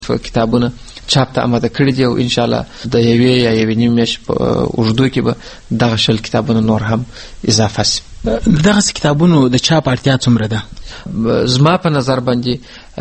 کتابونه چاپ ته آماده کړي دي او ان شاء الله د یوې یا یوې نیمې میاشتې په اوږدو کې به دغه 20 کتابونه نور هم اضافه شي. دغه کتابونو د چاپ اړتیا څومره ده؟ زما په نظر باندې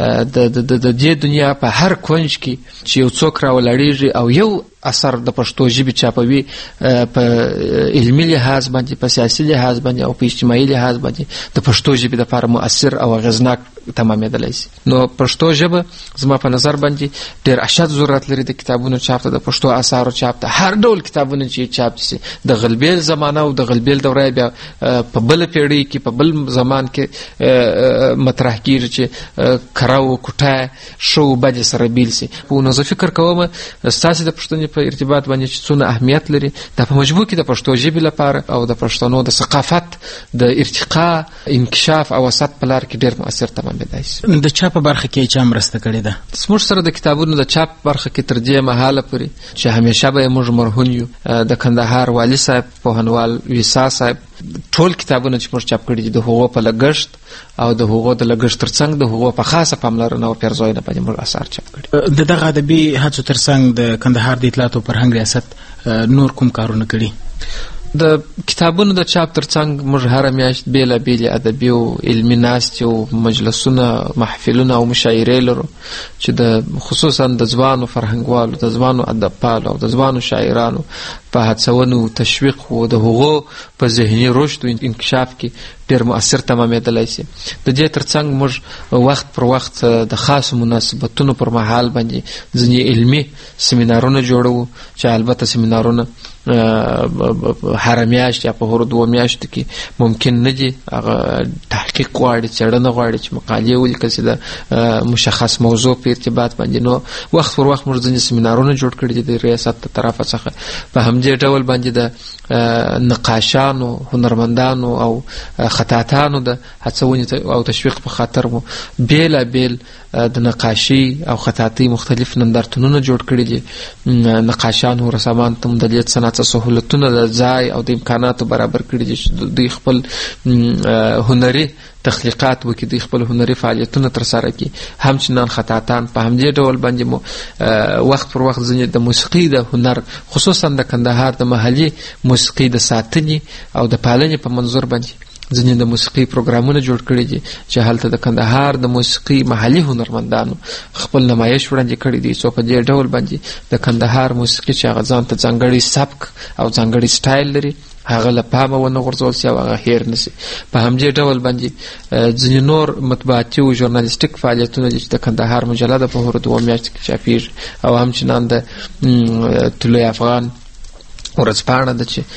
د دې دنیا په هر کونج کې چې یو څوک راولاړېږي او یو اثر د پښتو ژبې چاپوي په علمي لحاظ باندې، په سیاسي لحاظ باندې او په اجتماعي لحاظ باندې د پښتو ژبې لپاره مؤثر او اغېزناک تمامېدلی شي. نو پښتو ژبه زما په نظر باندې ډېر اشد ضرورت لري د کتابونو چاپ ته، د پښتو اثارو چاپ ته، هر ډول کتابونه چې چاپ شي. د غلبېل زمانه او د غلبېل دوره بیا په بل پیړۍ کې په بل زمان کې مطرح کیږي چې کراو کوټه شو بد سره بیل سي. نو زه فکر کوم ستاسو د پښتنې په ارتباط باندې چې څونه اهمیت لري د په مجموع کې د پښتو ژبې لپاره او د پښتنو د ثقافت د ارتقا، انکشاف او وسط په لار کې ډېر مؤثر تمامېدای شي. د چاپ په برخه کې چا مرسته کړې ده؟ زموږ سره د کتابونو د چاپ برخه کې تر دې مهاله پورې چې همیشه به موږ مرهون یو د کندهار والي صاحب، پوهنوال ویسا صاحب، ټول کتابونه چې موږ چاپ کړي دي د هغو په لګښت او د هغو د لګښت ترڅنګ د هغو په خاصه پاملرنه او پیرزوینه باندې موږ اثار چاپ کړي. د دغه ادبي هڅو ترڅنګ د کندهار د اطلاعات او فرهنګ ریاست نور کوم کارونه کړي؟ د کتابونو د چاپ ترڅنګ موږ هره میاشت بېلابېلې ادبي او علمي ناستې او مجلسونه، محفلونه او مشاعرې لرو چې د خصوصا د ځوانو فرهنګوالو، د ځوانو ادبپالو او د ځوانو شاعرانو په هڅونو، تشویق او د هغو په ذهني رشد او انکشاف کې ډېر مؤثر تمامېدلی شي. د دې ترڅنګ موږ وخت پر وخت د خاصو مناسبتونو پر مهال باندې ځینې علمي سیمینارونه جوړوو چې البته سیمینارونه هره میاشت یا په هرو 2 میاشتو کې ممکن نه دي. هغه تحقیق غواړي، څېړنه غواړي چې مقالې ولیکل شي د مشخص موضوع په ارتباط باندې. نو وخت پر وخت موږ ځینې سیمینارونه جوړ کړي دي د ریاست د طرفه څخه. په همدې ډول باندې د نقاشانو، هنرمندانو او خطاطانو د هڅونې او تشویق په خاطر مو بېلابېل د نقاشي او خطاطۍ مختلف نندارتونونه جوړ کړي دي. نقاشان او رسامان ته د دې صنعت سهولتونه د ځای او د امکاناتو برابر کړي دي چې دوی خپل هنري تخلیقات وکړي، دوی خپل هنري فعالیتونه ترسره کړي. همچنان خطاطان په همدې ډول باندې مو وخت پر وخت ځینې د موسیقي د هنر، خصوصا د کندهار د محلي موسیقي د ساتنې او د پالنې په منظور باندې ځینې د موسیقي پروګرامونه جوړ کړي دي چې هلته د کندهار د موسیقي محلي هنرمندانو خپل نمایش وړاندې کړی دی څو په دې ډول باندې د کندهار موسیقي چې هغه ځان ته ځانګړی سبک او ځانګړی سټایل لري هغه له پامه ونه غورځول شي او هغه هیر نه شي. په همدې ډول باندې ځینې نور مطبوعاتي او ژورنالیستیک فعالیتونه دي چې د کندهار مجله د په هرو 2 میاشتو کې چاپېږي او همچنان د طلوع افغان ورځپاڼه ده چې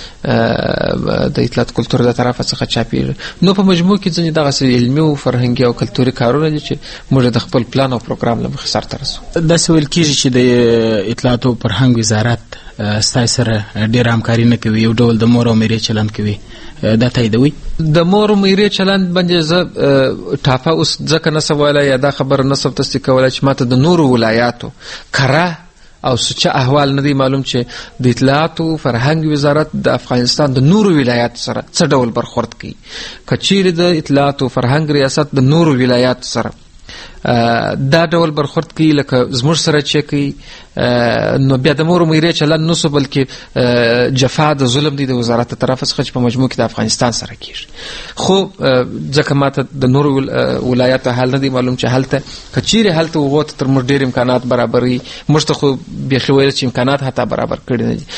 د اطلاعات کلتور د طرفه څخه چاپېږي. نو په مجموع کې ځینې دغسې علمي او فرهنګي او کلتوري کارونه دي چې موږ د خپل پلان او پروګرام له مخې سرته رسوو. داسې ویل کېږي چې د اطلاعات او فرهنګ وزارت ستاسو سره ډېره همکاري نه کوي، یو ډول د مور او میرې چلند کوي. دا تاییدوي؟ د مور او میرې چلند باندې زه ټاپه اوس ځکه نسم ویلی یا دا خبره نسم تصدیق کولی چې ماته د نورو ولایاتو کره او سوچه احوال ندی معلوم چې د اطلاعات او فرهنګ وزارت د افغانستان د نورو ولایات سره څه ډول برخورد کوي. کچیر د اطلاعات او فرهنګ ریاست د نورو ولایات سره دا ډول برخورد کوي لکه زموږ سره چې کوي، نو بیا د مور او میرې چلند نسو بلکې جفا د ظلم دی د وزارت د طرفه څخه چې په مجموع کې د افغانستان سره کېږي. خو ځکه ماته د نورو ولایاتو حال نه دی معلوم چې هلته کچیرې هلته هغو ته تر موږ ډېر امکانات برابروي. موږ ته خو بیخي ویل چې امکانات حتی برابر کړي نه دي.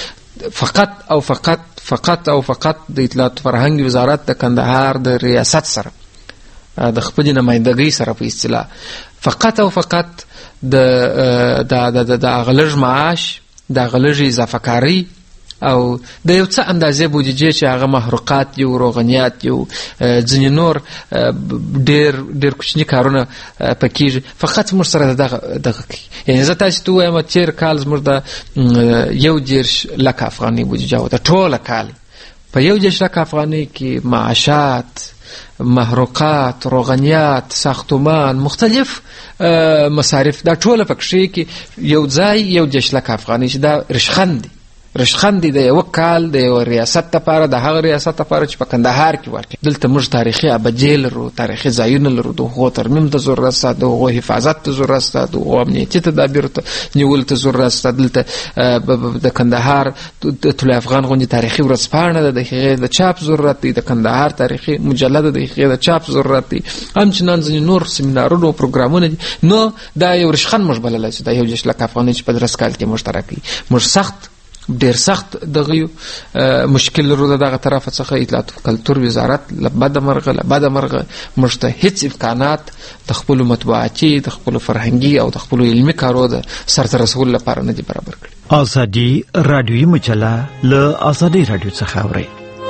فقط د اطلاعات فرهنګ وزارت د کندهار د ریاست سره د خپل نمائندګۍ سره په اصطلاح فقط د غلژ معاش، د غلژ اضافه کاری او د یو څه اندازې بودیجې چې هغه محروقات یو، روغنیات یو، ځینې نور ډېر کوچني کارونه پکېږي، فقط موږ سره دغه کوي. یعنې زه تاسې ته ووایم تېر کال زموږ د 21 لکه افغانۍ بودیجه وه د ټوله کال. په 21 لکه افغانۍ کې معاشات، محروقات، روغنیات، ساختمان، مختلف مصارف دا ټوله پکښې کې یو ځای 21 لکه افغانۍ چې دا رشخند دی. رشخند د یو کال د یو ریاست لپاره، د هغه ریاست لپاره چې په کندهار کې واقع. دلته موږ تاریخي ابجې لرو، تاریخي ځایونه لرو، د هغو ترمیم ته ضرورت شته، د هغو حفاظت ته ضرورت شته، د هغو امنیتي تدابیرو ته نیولو ته ضرورت شته. دلته د کندهار د طلوع افغان غوندې تاریخي ورځپاڼه ده، د هغې د چاپ ضرورت دی، د کندهار تاریخي مجله ده، د هغې د چاپ ضرورت دی. همچنان ځینې نور سیمینارونه او پروګرامونه دي. نو دا یو رشخند موږ بللی چې دا یو 10 لک افغانۍ چې په 10 کال کې موږ ته راکوي. موږ ډېر سخت دغه مشکل لرو د دغه طرفه څخه. اطلاعات او کلتور وزارت له بده مرغه موږ ته هېڅ امکانات د خپلو مطبوعاتي، د خپلو فرهنګي او د خپلو علمي کارو د سرته رسولو لپاره نه دي برابر کړي. ازادي راډیویي مجله له ازادي راډیو څخه اورئ.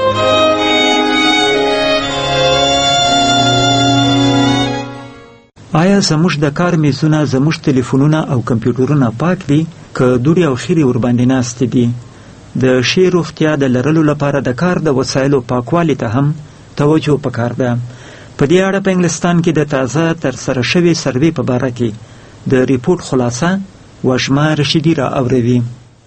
آیا زموږ د کار میزونه، زموږ تلیفونونه او کمپیوټرونه پاک دي که دوړې او خیرې ورباندې ناستې دي؟ د ښې روغتیا د لرلو لپاره د کار د وسایلو پاکوالي ته هم توجه پکار ده. په دې اړه په انګلستان کې د تازه ترسره شوې سروې په باره کې د ریپورټ خلاصه وشمه رشیدي را اوروي.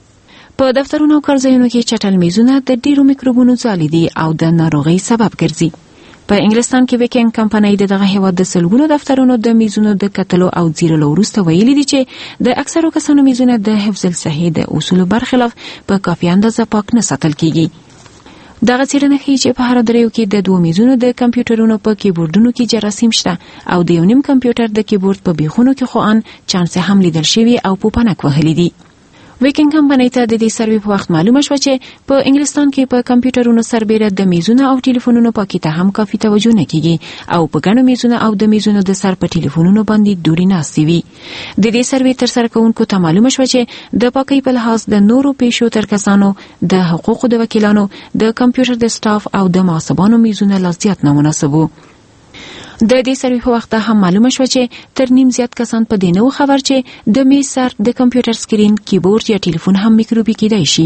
په دفترونو او کارځایونو کې چټل میزونه د ډیرو میکروبونو ځالې دي او د ناروغۍ سبب ګرځي. په انګلستان کې ویکینګ کمپنۍ د دغه هیواد د سلګونو دفترونو د میزونو د کتلو او ځیرلو وروسته ویلي دي چې د اکثرو کسانو میزونه د حفظ الصحې د اصولو برخلاف په کافي اندازه پاک نه ساتل کیږي. دغه څېړنه ښیي چې په هر دریو کې د 2 میزونو د کمپیوټرونو په کیبورډونو کې جراثیم شته او د یو نیم کمپیوټر د کیبورډ په بیخونو کې خو ان چانس هم لیدل شوي او پوپنک وهلي دي. ویکینګ کمپنۍ ته د دې سروې په وخت معلومه شوه چې په انګلستان کې په کمپیوټرونو سربیره د میزونو او ټلیفونونو پاکۍ ته هم کافي توجه نه کیږي او په ګڼو میزونو او د میزونو د سر په ټلیفونونو باندې دوړې ناستې وي. د دې سروې ترسره کوونکو ته معلومه شوه چې د پاکۍ په لحاظ د نورو پیشو تر کسانو، د حقوقو د وکیلانو، د کمپیوټر د سټاف او د محاسبانو میزونه لا زیات نامناسب وو. د دې سروې په وخت هم معلومه شوه چې تر نیم زیات کسان په دې نه وو خبر چې د میز سر، د کمپیوټر سکرین، کیبورډ یا ټلیفون هم میکروبي کیدای شي.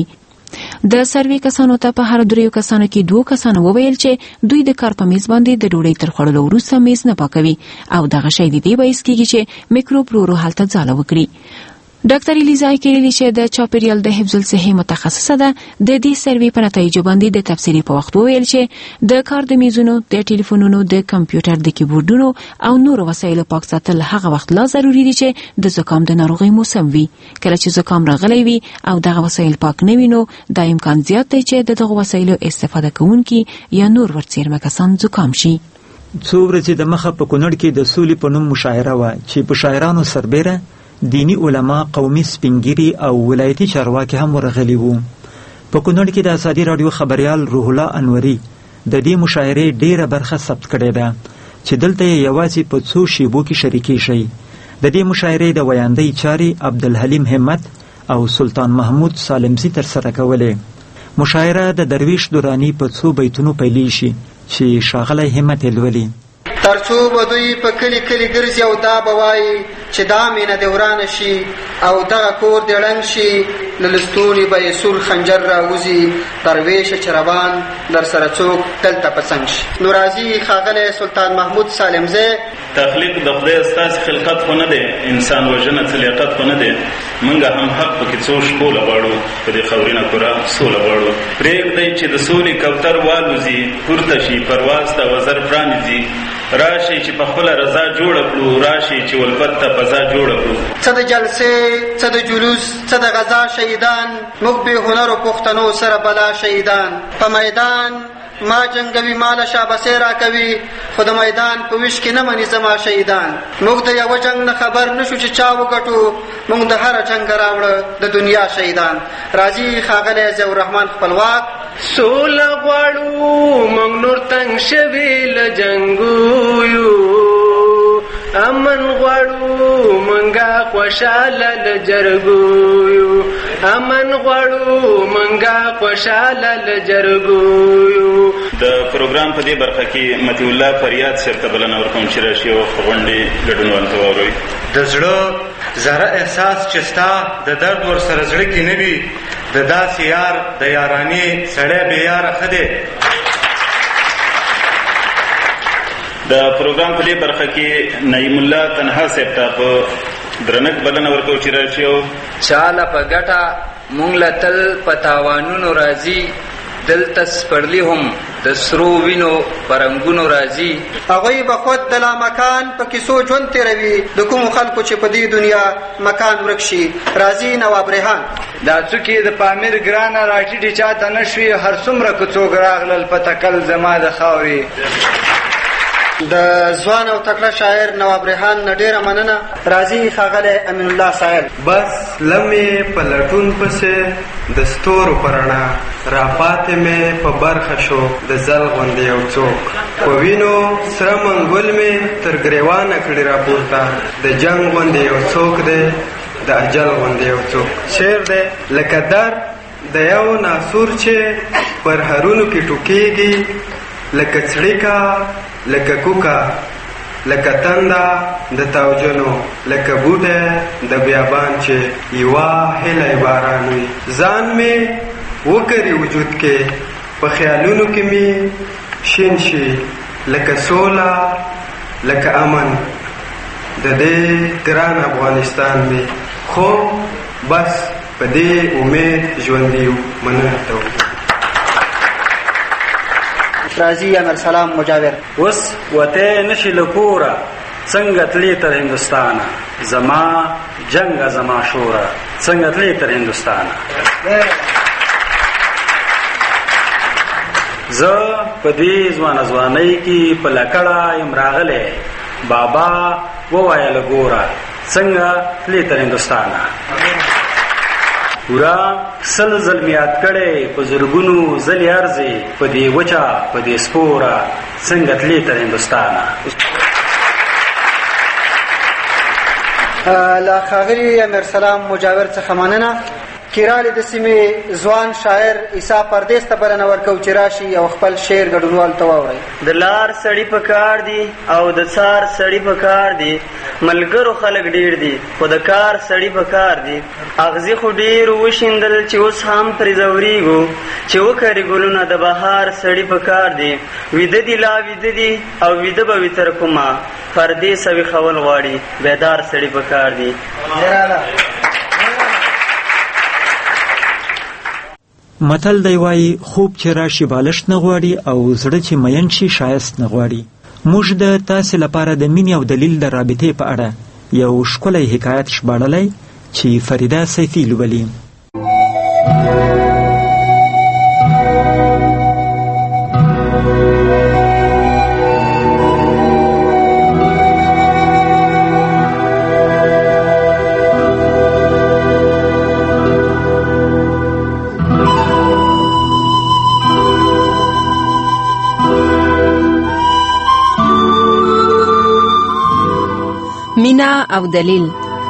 د سروې کسانو ته په هر 3 کسانو کې 2 کسانو وویل چې دوی د کار په میز باندې د ډوډۍ تر خوړلو وروسته میز نه پاکوي او دغه شی د دې باعث کیږي چې میکروب ورو هلته ځاله وکړي. ډاکټر الیزا کیریلی چې د چاپیریال د حفظ الصحې متخصصه ده، د دې سروې په نتایجو باندې د تفسیری په وخت وویل چې د کار د میزونو، د ټلیفونونو، د کمپیوټر د کیبورډونو او نورو وسایلو پاک ساتل هغه وخت لا ضروري دي چې د زکام د ناروغۍ موسم وي. کله چې زکام راغلی وي او دغه وسایل پاک نه وي نو دا امکان زیات دی چې دغه وسایلو استفاده کوونکي یا نور ورڅیرمه کسان زکام شي. څو ورځې د مخه په کونړ کې د سولې په نوم مشاعره وه چې په شاعرانو سربیره دینی علما، قومي سپینګیري او ولایتي چارواکي هم ورغلي وو. په کونړ کې د ازادي راډیو خبریال روح الله انوري د دې مشاعرې ډیره برخه ثبت کړې ده چې دلته یوازې په څو شیبو کې شریکي شي. د دې مشاعرې د ویاندۍ چارې عبدالحلیم همت او سلطان محمود سالمزي ترسره کولې. مشاعره د درویش درانی په څو بیتونو پیلی شي چې ښاغلی همت یې لولي. ترڅو به دوی په کلی کلی ګرځي او دا به وایي چې دا مینه دې ورانه شي او دغه کور دې ړنګ شي، له لستوڼي به یې سور خنجر راوځي، درویشه چې روان در سره څوک دلته په څنګ شي. نو راځي ښاغلی سلطان محمود سالمزی. تخلیق د خدای ستاسې خلقت خو نه دی، انسان وژنه څه لیاقت خو نه دی. موږ هم حق پکې څو شپوله غواړو، په دې خاورینه کره سوله غواړو. پرېږدئ چې د سولې کوتر والوځي، پورته شي پرواز ته وزر پرانیزي. راشي چې په خپله رضا جوړه کړو، راشي چې ولفت ته فضا جوړه کړو. څه د جلسې، څه د جلوس، څه د غزا شهیدان، موږ بې هنرو پښتنو سره بلا شهیدان. په میدان ما جنگوي، ماله شابسې را کوي، خو د میدان په ویش کې نه مني زما شهیدان. موږ د یوه جنگ نه خبر نشو چې چا وګټو، موږ د هره جنگ راوړه د دنیا شهیدان. راځي ښاغلی ضیاء الرحمن خپلواک. سوله غواړو موږ نور تنګ شوي له جنګو، امن غواړو منګه خوشاله له جرګو، امن غواړو منګه خوشاله له جرګو. د پروګرام په دې برخه کې مطیع الله فریاد صاحب ته بلنه ورکوم چې راشي او غونډې ګډونوال ته واوروي. د زړه زره احساس چې ستا د درد ورسره زړه کې نه وي، د داسې یار د یارانې سړی بې یاره ښه دی. د پروګرام په دې برخه کې نعیم الله تنها صاحب ته په درنښت بلنه ورکوم چې راشي او چاله په ګټه مونږ له تل په تاوانونو راځي، دلته سپرلی هم د سرو وینو پرنګونو راځي. هغوی به خود د لامکان په کیسو ژوند تېروي، د کومو خلکو چې په دې دنیا مکان ورک شي. راځي نواب ریحان. دا څوکې د پامیر ګرانه راټیټې چاته نه شوي، هر څومره که څوک راغلل په تکل زما د خاورې. د ځوان او تکړه شاعر نواب ریحان نه ډېره مننه. راځي ښاغلی امین الله سایل. بس لمې په لټون پسې د ستورو په رڼا، راپاتې مې په برخه شو د زل غوندې یو څوک. په وینو سره منګول مې تر ګریوانه کړي راپورته، د جنګ غوندې یو څوک دی، د اجل غوندې یو څوک. شعر دی لکه در د یو ناسور چې پر هرونو کې ټوکېږي، لکه څړیکه لکه کوکا، لکه تنده د تاوجنو، لکه بوټه د بیابان چې یوه هیله باران وي. ځان مې وکري وجود کې، په خیالونو کې مې شین شي، لکه سوله لکه امن د دې ګران افغانستان مې. خو بس په دې امید ژوندي یو. مننه ته راځي امیر سلام مجاور. اوس وته نشي له کوره، څنګه تلې تر هندوستانه، زما جنګه زما شوره، څنګه تلې تر هندوستانه. زه په دې ځوانۍ کې په لکړه یم راغلی، بابا ووایه له ګوره، څنګه تلې تر هندوستانه. پورا سل ظلم یاد کړی، په زرګونو ځلې ارزي، په دې وچه په دې سپوره، څنګه تلې تر هندوستانه. له ښاغلي امیر سلام مجاور څخه مننه. کیرالې د سیمې ځوان شاعر عیسی پردیس ته بلنه ورکوو چې راشي او خپل شعر ګډونوالو ته واورئ. د لار سړي په کار دي او د څار سړي په کار دي، ملګرو خلک ډېر دي خو د کار سړي په کار دي. اغزي خو ډېر وشیندل چې اوس هم پرې ځورېږو، چې وکري ګلونه د بهار سړي په کار دي. ویده دي لا ویده دي او ویده به وي تر کومه، پردیس ویښول غواړي بیدار سړي په کار دي. متل دی وایي خوب چې راشي بالښت نه غواړي او زړه چې مین شي شایست نه غواړي. موږ د تاسې لپاره د مینې او دلیل د رابطې په اړه یو ښکلی حکایت ژباړلی چې فریده سیفي لولي. مینا او دلیل.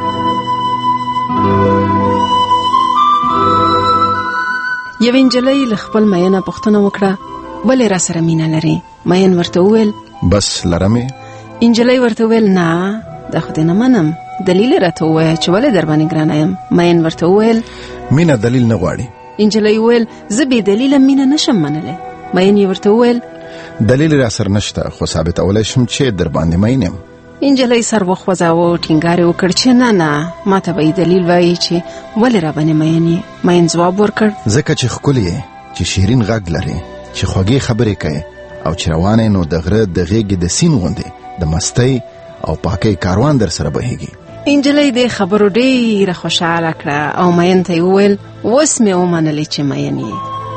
یو نجلۍ له خپل مینه پوښتنه وکړه، ولې را سره مینه لري؟ مین ورته وویل بس لرمې. نجلۍ ورته وویل نه، دا خو دې نه منم، دلیل راته ووایه چې ولې در باندې ګرانه یم. مین ورته وویل مینه دلیل نه غواړي. نجلۍ وویل زه بې دلیله مینه نشم منلی. مین یې ورته وویل دلیل را سره نشته، خو ثابتولی شم چې در باندې مین یم. نجلۍ سر وخوځاوه، ټینګار یې وکړ چې نه نه، ما ته به یې دلیل وایي چې ولې را باندې مین یې. مین ځواب ورکړ ځکه چې ښکلې یې، چې شیرین غږ لرې، چې خوږې خبرې کوې، او چې روانې نو د غره د غېږې د سیند غوندې د مستۍ او پاکۍ کاروان در سره بهیږي. نجلۍ د خبرو ډېره خوشحاله کړه او مین ته یې وویل اوس مې ومنلې چې مین یې.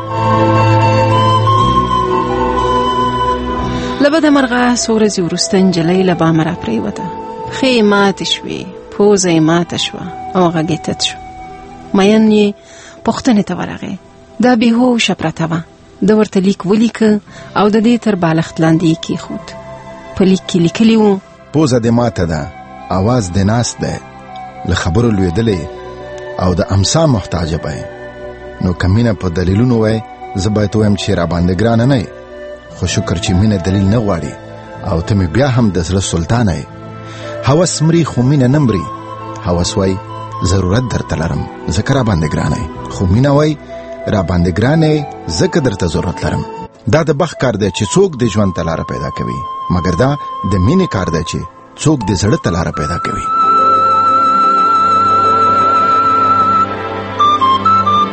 له بده مرغه څو ورځې وروسته نجلۍ له بامه را پرېوته، پښې یې ماتې شوې، پوزه یې ماته شوه او غږ یې تت شو. مین یې پوښتنې ته ورغی، دا بېهوشه پرته وه. ده ورته لیک ولیکه او د دې تر بالښت لاندې یې کېښود. په لیک کې لیکلي وو پوزه دې ماته ده، اواز دې ناست دی، له خبرو لوېدلی او د امسا محتاجه به نو که مینه په دلیلونو وای زه باید ووایم چې را باندې ګرانه نه یې، خو شکر چې مینه دلیل نه غواړي او ته مې بیا هم د زړه سلطانه یې. هوس مري خو مینه نه مري. هوس وای ضرورت درته لرم ځکه را باندې ګرانه یې، خو مینه وای را باندې ګرانه یې ځکه درته ضرورت لرم. دا د بخت کار دی چې څوک د ژوند ته لاره پیدا کوي، مګر دا د مینې کار دی چې څوک د زړه ته لاره پیدا کوي.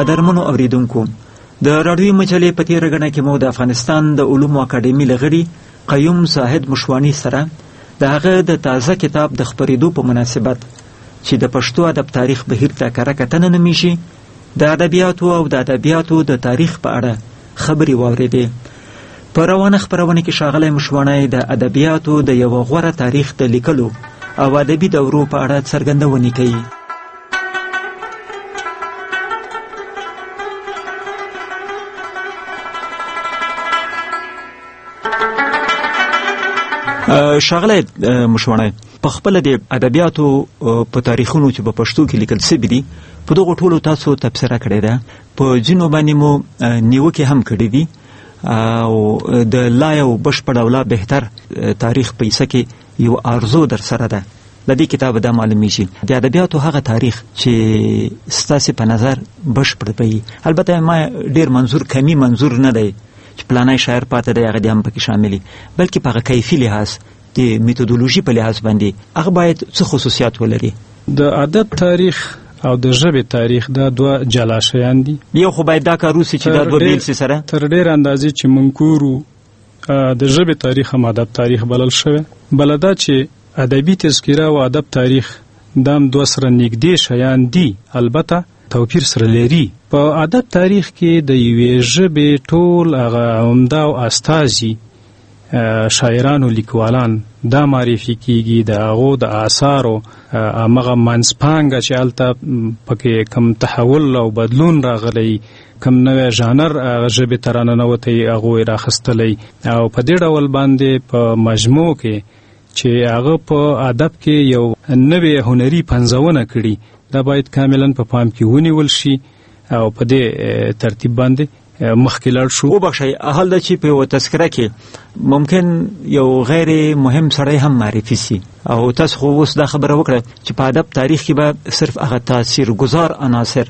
قدرمنو اوریدونکو د راډیو مجلې په تېره غڼه کې مو د افغانستان د علومو اکاډمي له غړي قیوم زاهد مشواني سره د هغه د تازه کتاب د خپرېدو په مناسبت چې د پښتو ادب تاریخ بهیر ته کره کتنه نومیږي د ادبیاتو او د ادبیاتو د تاریخ په اړه خبرې واورېدې. په روانه خپرونه کې ښاغلی مشوانی د ادبیاتو د یوه غوره تاریخ د لیکلو او ادبي دورو په اړه څرګندونې کوي. ښاغلی مشوانی، په خپله د ادبیاتو په تاریخونو چې په پښتو کې لیکل سوي دي په دغو ټولو تاسو تبصره کړې ده، په ځینو باندې مو نیوکې هم کړې دي او د لا یو بشپړ او لا بهتر تاریخ په کیسه کې یو آرزو در سره ده. د دې کتاب دا معلومیږي د ادبیاتو هغه تاریخ چې ستاسې په نظر بشپړ وي. البته ما ډېر منظور کمی منظور نه دی چې پلانی شاعر پاته دی هغه دې هم پکې شاملي، بلکې په هغه کیفي لحاظ د میتودولوژي په لحاظ باندې هغه باید څه خصوصیات ولري. د ادب تاریخ او د ژبې تاریخ دا دوه جلا شیان دي. یو خو باید دا کار وسي چې دا دوه بیل سي سره تر ډېر اندازې چې منکورو د ژبې تاریخ هم ادب تاریخ بلل شوی، بل دا چې ادبي تذکره او ادب تاریخ دا هم دوه سره نږدې شیان دي، البته توپیر سره لري. په ادب تاریخ کې د یوې ژبې ټول هغه عمده او استازي شاعرانو لیکوالان دا معرفي کیږي، د هغو د آثارو همغه منځپانګه چې هلته پکې کم تحول او بدلون راغلی، کم نوی ژانر هغه ژبې ته راننوتی هغو یې راخیستلی، او په دې ډول باندې په مجموع کې چې هغه په ادب کې یو نوې هنري پنځونه کړي دا باید کاملا په پام کې ونیول شي او په دې ترتیب باندې مخکې لاړ شو. وبخښئ، حال دا چې په یوه تذکره کې ممکن یو غیر مهم سړی هم معرفي سي، او تاسو خو اوس دا خبره وکړه چې په ادب تاریخ کې به صرف هغه تاثیرګذار عناصر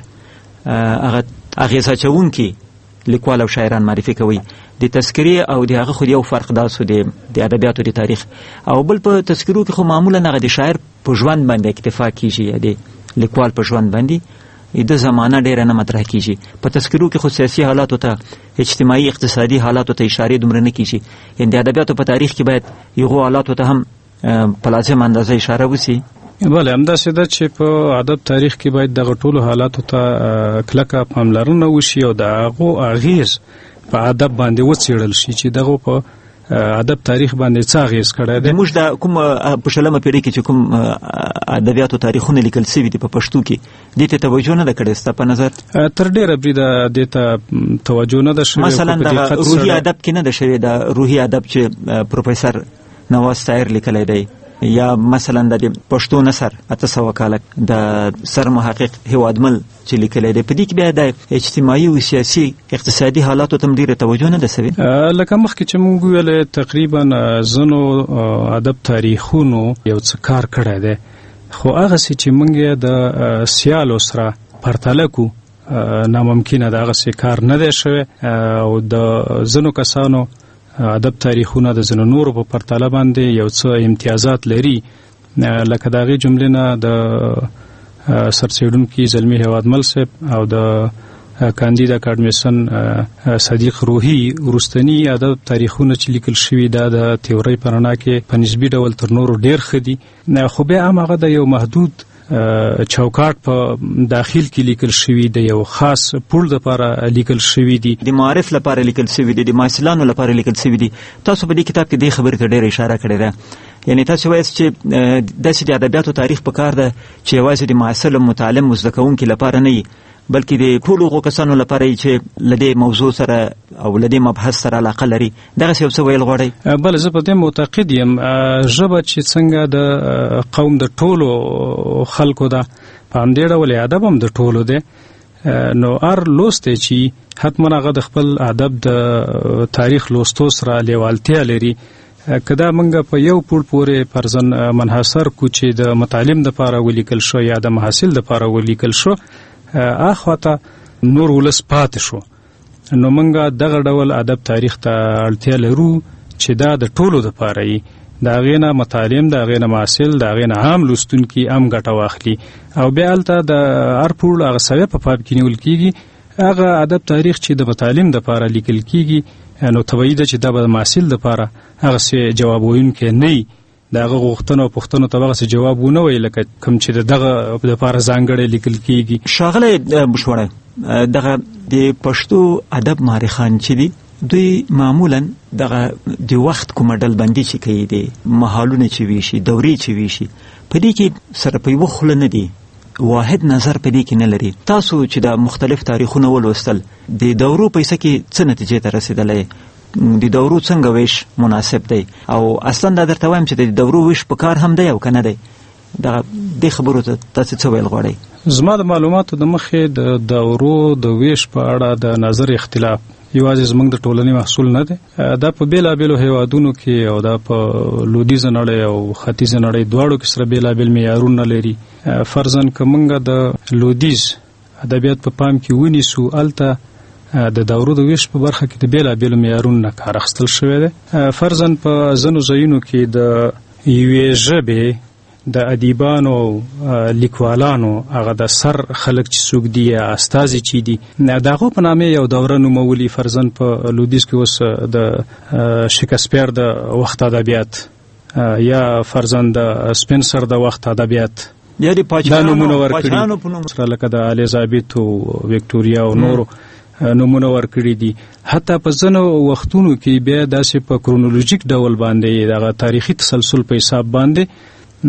هغه اغېزه اچوونکي لیکوال او شاعران معرفي کوي. د تذکرې او د هغه خو یو فرق داسو د ادبیاتو د تاریخ او بل په تذکرو کې خو معمولا هغه د شاعر په ژوند باندې اکتفا کیږي یا د لیکوال په ژوند باندې د زمانه ډیره نه مطرح کیږي. په تذکرو کې خو سیاسي حالاتو ته، اجتماعي اقتصادي حالاتو ته اشارې دومره نه کیږي. یعنې د ادبیاتو په تاریخ کې باید یغو حالاتو ته هم په لازم اندازه اشاره وسي. بله، همداسې ده چې په ادب تاریخ کې باید دغه ټولو حالاتو ته کلکه پاملرنه وشي او د هغو اغیز په ادب باندې وڅېړل شي چې دغه په ادب تاریخ باندې څه اغیز کړی دی. موږ د کوم په شلمه پیړۍ کې چې کوم ادبیاتو تاریخونه لیکل سوي دي په پښتو کې دې ته توجه نه ده کړې ستا په نظر؟ تر ډېره بریده دې ته توجه نه ده شوې. مثلا د روحي ادب کې نه ده شوې، د روحي ادب چې پروفیسر نواز طاهر لیکلی دی، یا مثلا د پښتو نثر 800 کاله د سر محقق هیوادمل چې لیکلی دی، په دې کې بیا د اجتماعي او سیاسي اقتصادي حالاتو ته ډېره توجه نه ده سوې. لکه مخکې چې موږ ویلې تقریبا ځینو ادب تاریخونو یو څه کار کړی دی، خو هغسې چې موږ یې د سیالو سره پرتله کړو ناممکنه ده، هغسې کار نه دی شوی او د ځینو کسانو ادب تاریخونه د ځینو نورو په پرتله باندې یو څه امتیازات لري، لکه د هغې جملې نه د سرڅېړونکي زلمي هیوادمل صاحب او د کاندید اکاډمیسن صدیق روحي وروستني ادب تاریخونه چې لیکل شوي دا د تیورۍ په رڼا کې په نسبي ډول تر نورو ډېر ښه دي، خو بیا هم هغه د یو محدود چوکاټ په داخل کې لیکل شوي د یو خاص پول لپاره لیکل شوي دي، د معارف لپاره لیکل شوي دي، د محصلانو لپاره لیکل شوي دي. تاسو په دې کتاب کې دې خبرې ته ډېره اشاره کړې ده. یعنې تاسو وایاست چې داسې د ادبیاتو تاریخ په کار ده چې یوازې د محصل متعلم زده کوونکي لپاره نه وي، بلکې د ټولو هغو کسانو لپاره چې له دې موضوع سره او له دې مبحث سره علاقه لري. دغسې یو څه ویل غواړئ؟ بله، زه په دې معتقد یم. ژبه چې څنګه د قوم د ټولو خلکو ده، په همدې ډول ادب هم د ټولو دی، نو هر لوستی چې حتما هغه د خپل ادب د تاریخ لوستو سره لیوالتیا لري. که دا موږ په یو پوړ پورې فرضاً منحصر کو چې د متعلم دپاره ولیکل شو یا د محصل دپاره ولیکل شو، اخواته نور ولس پاتې شو، نو موږ دغه ډول ادب تاریخ ته اړتیا لرو چې دا د ټولو دپاره وي، د هغې نه متعلم، د هغې نه محصل، د هغې نه عام لوستونکي هم ګټه واخلي، او بیا هلته د هر پوړ هغه سویه په پام کې نیول کېږي هغه ادب تاریخ چې د تعلیم د لپاره لیکل کیږي نو طبیعي ده چې دا به محصل د لپاره هغه څه جواب ویونکی نه دغه غوښتنو او پوښتنو ته هغه جواب ونه وي لکه کوم چې دغه د لپاره ځانګړی لیکل کیږي. ښاغلی بشوړی دغه د پښتو ادب مورخان چې دي دوی معمولا دغه د وخت کومه ډلبندي چې کوي دي مهالونه چې وي شي دورې چې وي شي په دې کې سره په یوه خوله نه دي واحد نظر په دې کې نه لري. تاسو چې د مختلف تاریخونه ولوستل د دورو په حصه کې څه نتیجې ته رسېدلی د دورو څنګه ویش مناسب دی او اصلا دا درته وایم چې د دورو ویش په کار هم دی او که نه دی دې خبرو ته تاسو څه ویل غواړئ؟ زما د معلوماتو د مخې د دورو د ویش په اړه د نظر اختلاف یوازې زموږ د ټولنې محصول نه دی. دا په بیلابیلو هیوادونو کې او دا په لویدیځه نړۍ او ختیځه نړۍ دواړو کې سره بیلابیل معیارونه لري. فرضاً که موږ د لویدیځ ادبیات په پام کې ونیسو هلته د دورو د ویش په برخه کې د بیلابیلو معیارونو نه کار اخیستل شوی دی. فرضاً په ځینو ځایونو کې د یوې ژبې د ادیبانو لیکوالانو هغه د سر خلک چې څوک دي یا استازي چې دي د هغو په نامې یو دوره نومولي. فرضاً په لویدیځ کې اوس د شکسپیر د وخت ادبیات یا فرضاً د سپنسر د وخت ادبیات یا د نومونه ورکړي لکه د الیزابت او وکټوریا او نورو نومونه ورکړي دي. حتی په ځینو وختونو کې بیا داسې په کرونولوژیک ډول باندې دغه تاریخي تسلسل په حساب باندې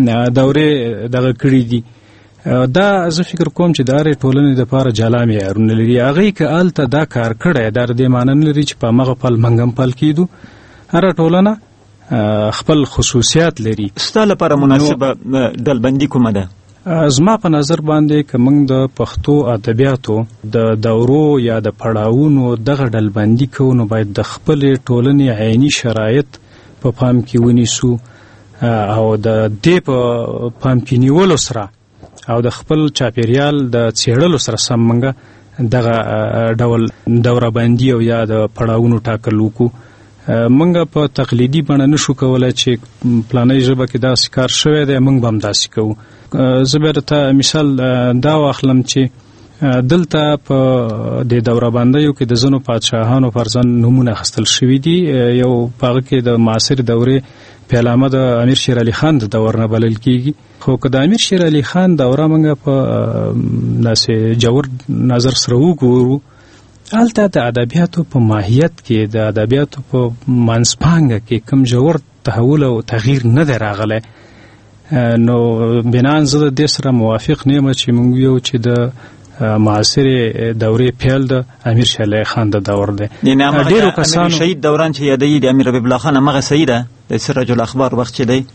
دورې دغه کړي دي. دا زه فکر کوم چې د هرې ټولنې دپاره جلا معیارونه لري. هغوی که هلته دا کار کړی دا د دې معنی نه لري چې په همغه پل موږ هم پل کېدو. هره ټولنه خپل خصوصیات لري. ستا لپاره مناسبه ډلبندي کومه ده؟ زما په نظر باندې که موږ د پښتو ادبیاتو د دورو یا د پړاوونو دغه ډلبندي کوو نو باید د خپلې ټولنې عیني شرایط په پام کې ونیسو او د دې په پام کې نیولو سره او د خپل چاپیریال د څېړلو سره سم موږ دغه ډول دوره بندي او یا د پړاوونو ټاکل وکړو. موږ په تقلیدي بڼه نشو کولی چې پلانۍ ژبه کې داسې کار شوی دی موږ به هم داسې کوو. زه به درته مثال دا واخلم چې دلته په د دوره بندیو کې د ځینو پادشاهانو فرضاً نومونه اخیستل شوي دي. یو په هغه کې د معاصر دورې پیلامه د امیر شیر علي خان د دور نه بلل کیږي. خو که د امیر شیر علي خان دوره موږ په داسې جوور نظر سره وګورو هلته د ادبیاتو په ماهیت کې د ادبیاتو په منځپانګه کې کوم جوور تحول او تغییر نه دی راغلی. نو بنان زه د دې سره موافق نه یم چې موږ یو چې د معاصرې دورې پیل د امیر شیر علي خان د دور دی. ډېرو کسانو شهید دوران چې یادوي د امیر حبیب الله خان همغه صحیح ده د سراج الاخبار وخت چې دی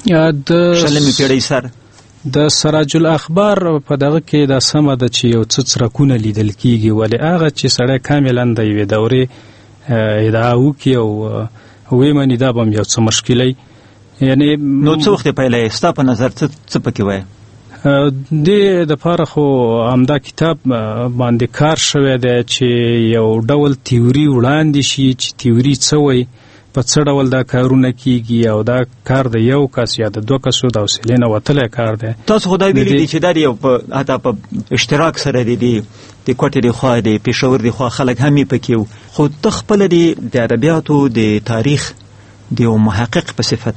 د شلمې پیړۍ سر د سراج الاخبار په دغه کې دا سمه ده چې یو څه څرکونه لیدل کیږي ولې هغه چې سړی کاملا د یوې دورې ادعا وکړي او ویې مني دا به هم یو څه مشکلی. یعنی نو څه وخت یې پیلی ستا په نظر څه پکې وایه؟ دې دپاره خو همدا کتاب باندې کار شوی دی چې یو ډول تیوري وړاندې شي چې تیوري څه وایي په څه ډول دا کارونه کیږي او دا کار د یو کس یا د دوه کسو د حوصلې نه وتلی کار دی. تاسو خو دا ویلي دي چې دا یو حتی په اشتراک سره دی د کوټې د خوا د پېښور د خوا خلک هم یې پکې وو. خو ته خپله د ادبیاتو د تاریخ د یو محقق په صفت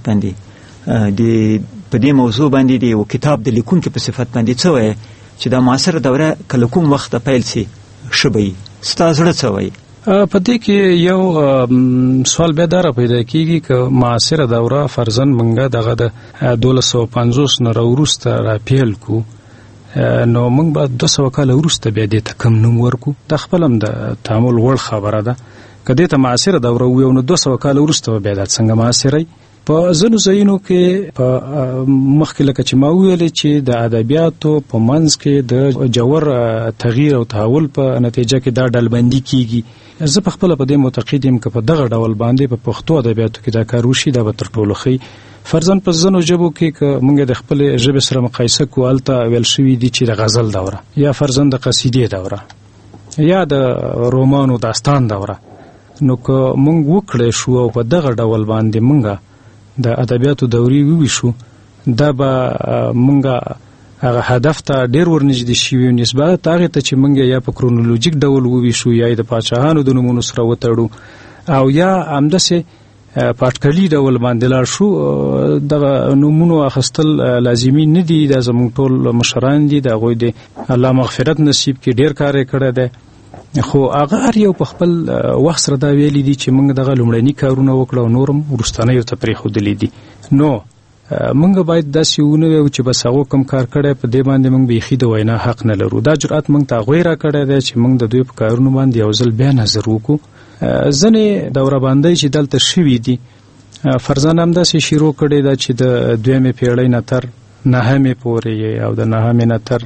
باندې په دې موضوع باندې د یو کتاب د لیکونکي په صفت باندې څه وایې چې دا معاصره دوره کله کوم وخته پیل سي ښه به وي ستا زړه څه وایي؟ په دې کې یو سوال بیا دا را پیدا کېږي که معاصره دوره فرضاً موږ دغه د 1250 نه راوروسته را پیل کړو نو موږ به 200 کاله وروسته بیا دې ته کم نوم ورکړو. دا خپل هم د تعامل وړ خبره ده. که دې ته معاصره دوره وویو نو 200 کاله وروسته بیا دا څنګه معاصره په ځینو ځایونو کې په مخکې لکه چې ما وویلې چې د ادبیاتو په منځ کې د جوور تغییر او تحول په نتیجه کې دا ډلبندي کیږي. زه په خپله په دې معتقد یم که په دغه ډول باندې په پښتو ادبیاتو کې دا کار وشي دا به تر ټولو ښه. فرضاً په ځینو ژبو کې که موږ د خپلې ژبې سره مقایسه کوو هلته ویل شوي دي چې د غزل دوره یا فرضاً د قصیدې دوره یا د رومانو داستان دوره نو که موږ وکړی شو او په دغه ډول باندې موږ د ادبیاتو دورې وویشو دا به موږ هغه هدف ته ډیر ورنږدې شوي نسبت هغه ته چې موږ یا په کرونولوژیک ډول وویشو یا د پاچاهانو د نومونو سره وتړو او یا همداسې په اټکلي ډول باندې لاړ شو دغه نومونو اخیستل لازمي نه دي. دا زموږ ټول مشران دي، د هغوی د الله مغفرت نصیب کې ډیر کار یې کړی دی، خو هغه هر یو په خپل وخت سره دا ویلي دي چې موږ دغه لومړني کارونه وکړو او نور هم وروستنیو ته پرېښودلي دي. نو موږ باید داسې ونه ویو چې بس هغو کوم کار کړی په دې باندې موږ بیخي د وینا حق نه لرو. دا جرأت موږ ته هغوی راکړی دی چې موږ د دوی په کارونو باندې یو ځل بیا نظر وکړو. ځینې دورهبندۍ چې دلته شوي دي فرضاً همداسې شروع کړې ده چې د 2مې پیړۍ نه تر 9مې پورې او د 9مې نه تر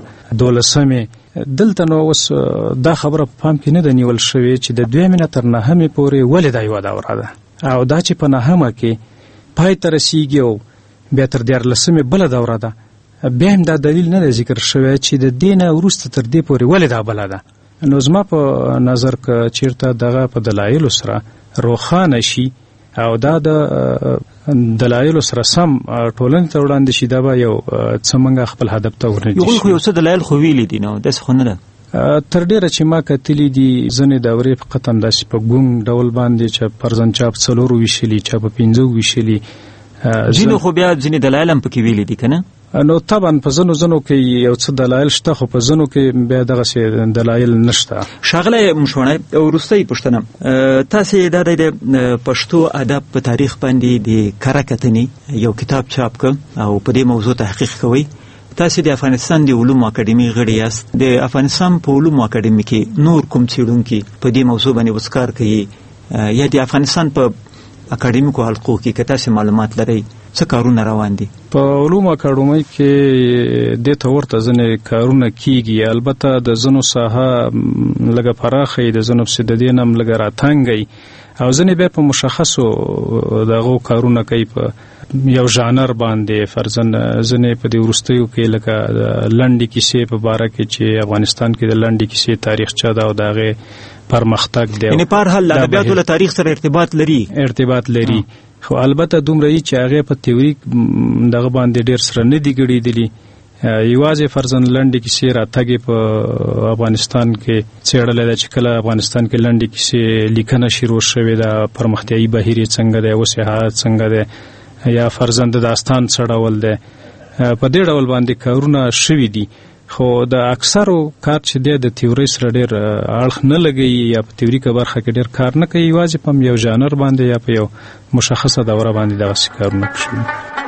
12مې دلته نو اوس دا خبره په پام کې نه ده نیول شوې چې د 2مې نه تر 9مې پورې ولې دا یوه دوره ده او دا چې په 9مه کې پای ته رسیږي او بیا تر 14مې بله دوره ده، بیا هم دا دلیل نه دی ذکر شوی چې د دې نه وروسته تر دې پورې ولې دا بله ده. نو زما په نظر که چیرته دغه په دلایلو سره روښانه شي او دا د دلایلو سره سم ټولنې ته وړاندې شي، دا به یو څه موږ خپل هدف ته ورنږدې شي. یو څه دلایل خو ویلي دي، نو داسې خو نه ده. تر ډیره چې ما کتلي دي ځینې دورې په قطن داسې په ګونګ ډول باندې چې فرضاً چا په 4 ویشلي، چا په 5 ویشلي، ځینو خو بیا ځینې دلایل هم پکې ویلي دي که نه؟ نو طبعا په ځینو کې یو څه دلایل شته، خو په ځینو کې بیا دغسې دلایل نشته. ښاغلی مشوڼی، وروستۍ پوښتنه، تاسې دا د پښتو ادب په تاریخ باندې د کره کتنې یو کتاب چاپ کړ او په دې موضوع تحقیق کوئ. تاسې د افغانستان د علومو اکاډمي غړي یاست. د افغانستان په علومو اکاډمي کې نور کوم څېړونکي په دې موضوع باندې اوس کار کوي یا د افغانستان په اکاډمیکو حلقو کې که تاسې معلومات لرئ څه کارونه روان دي؟ په علومو اکاډمۍ کې دې ته ورته ځینې کارونه کیږي، البته د ځینو ساحه لږه پراخه وي، د ځینو پسې د دې نه هم لږه راتنګی او ځینې بیا په مشخصو دغو کارونه کوي په یو ژانر باندې. فرضاً ځینې په دې وروستیو کې لکه لنډې کیسې په باره کې چې افغانستان کې د لنډې کیسې تاریخچه ده او د هغې پرمختګ دی، یعنې په هر حال ادبیاتو له تاریخ سره ارتباط لري خو البته دومره یي چې هغې په تیوریک دغه باندې ډېر سره نه دي ګړېدلي. یوازې فرضاً لنډې کیسې راتګې په افغانستان کې څېړلی ده چې کله افغانستان کې لنډې کیسې لیکنه شروع شوې ده، پرمختیایي بهیر یې څنګه دی، اوس یې حالت څنګه دی، یا فرضاً د داستان څه ډول دی، په دې ډول باندې کارونه شوي دي. خو د اکثرو کار چې دی د تیورۍ سره ډېر اړخ نه لګوي یا په تیوریکه برخه کې ډېر کار نه کوي، یوازې په یو ژانر باندې یا په یو مشخصه دوره باندې دغسې کارونه شوي.